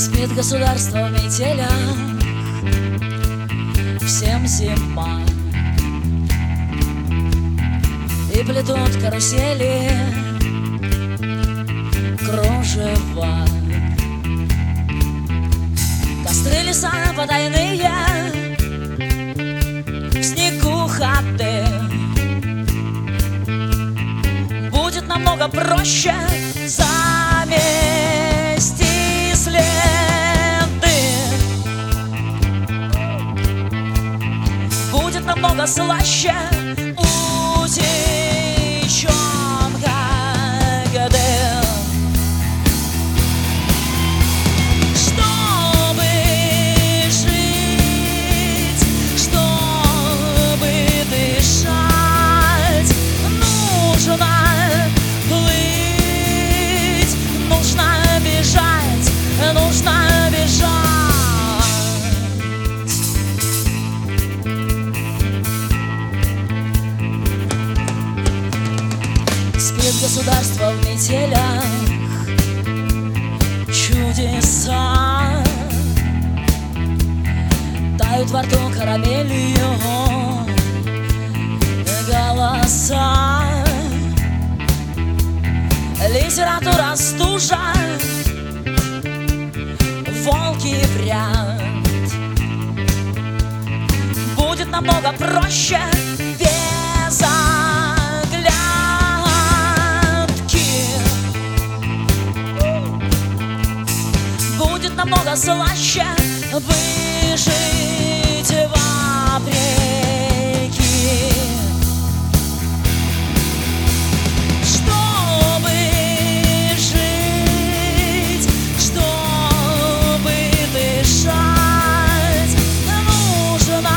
Спит государство в метелях, всем зима, и плетут карусели кружева. Костры, леса потайные, в снегу хаты. Будет намного проще замести следы. Будет намного слаще утечет как дым. Чтобы жить, чтобы дышать, нужно плыть, нужно бежать, нужно бежать. Спит государство в метелях, чудеса тают во рту карамелью голоса. Литература стужа, волки вряд. Будет намного проще без оглядки. Будет намного слаще выжить вопреки. Чтобы жить, чтобы дышать, нужно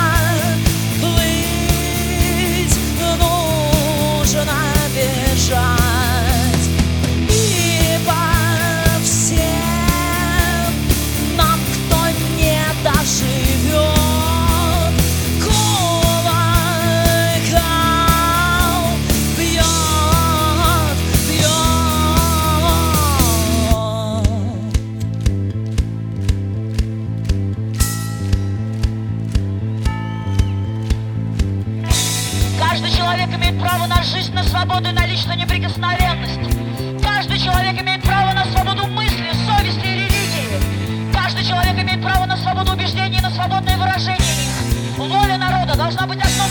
плыть, нужно бежать. И по всем нам, кто не доживет, колокол бьет, Каждый человек имеет право на жизнь, на свободу и на личную неприкосновенность. Каждый человек имеет право на свободу мысли, совести и религии. Каждый человек имеет право на свободу убеждений и на свободное выражение их. Воля народа должна быть основой